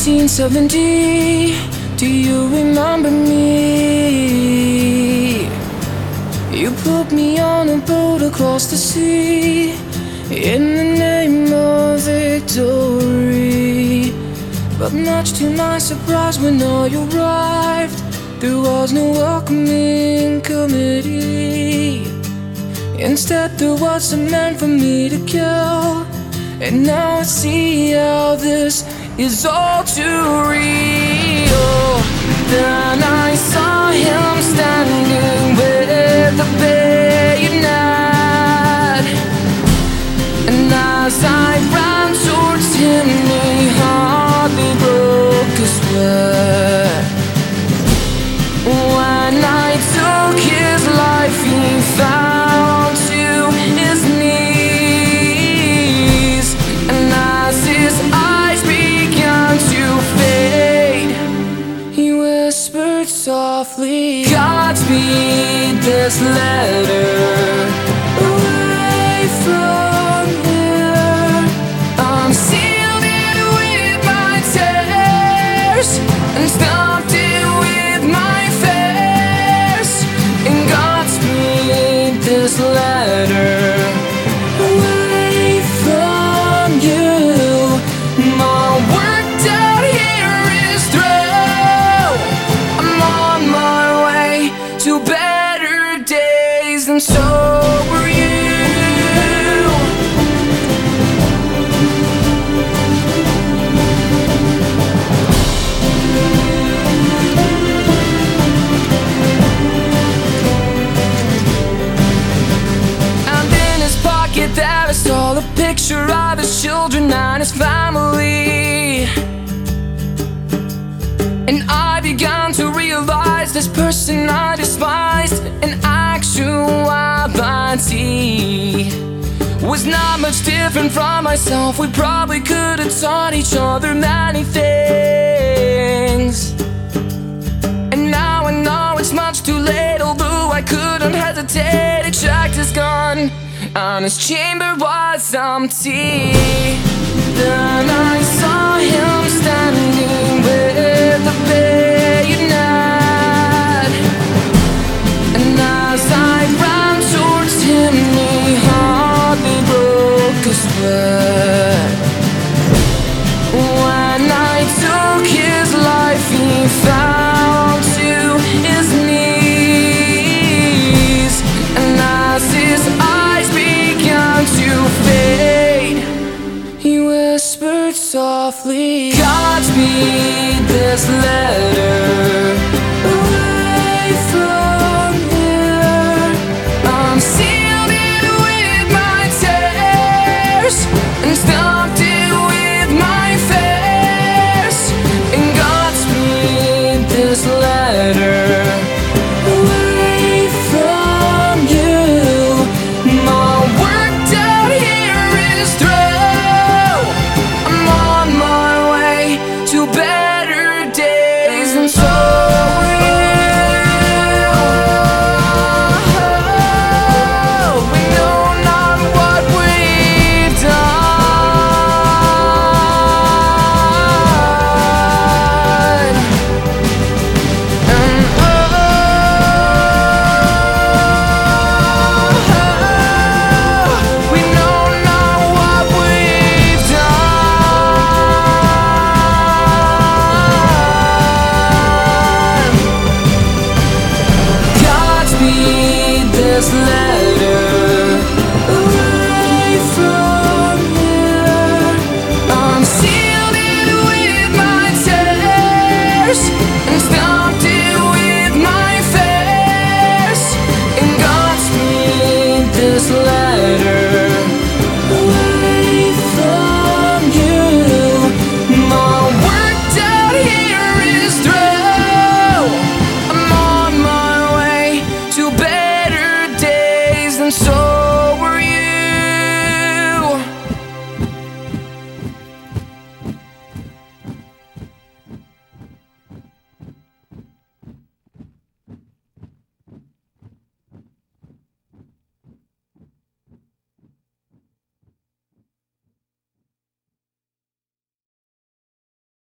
1970, do you remember me? You put me on a boat across the sea in the name of victory. But much to my surprise, when I arrived, there was no welcoming committee. Instead, there was a man for me to kill. And now I see how this is all too real. Then I saw him standing with the bayonet, and as I ran towards him, he hardly broke a sweat. When I took his life, he fell to his knees, and as his eyes began to fade, he whispered softly, "Godspeed this letter away from here. I'm sealed it with my tears and stuffed it with my fears. And Godspeed this letter away from you. My work down here is through. I'm on my way to better days, and so were you." And in his pocket there I saw the picture of his children and his family. And I began to realize this person I despised in actuality was not much different from myself. We probably could have taught each other many things. And now I know it's much too late, although I couldn't hesitate. He checked his gun and his chamber was empty. Then I saw him standing with the bayonet, and as I ran towards him, he hardly broke a sweat. When I took his life, he fell to his knees, and as his eyes began to fade, he whispered softly, "Godspeed this letter away from here. I'm sealed it with my tears and stuffed it with my fears. And Godspeed this letter away from you. My work down here is through. I'm on my way to better days, and so are you. We know not what we've done. And we know not what we've done. Godspeed this letter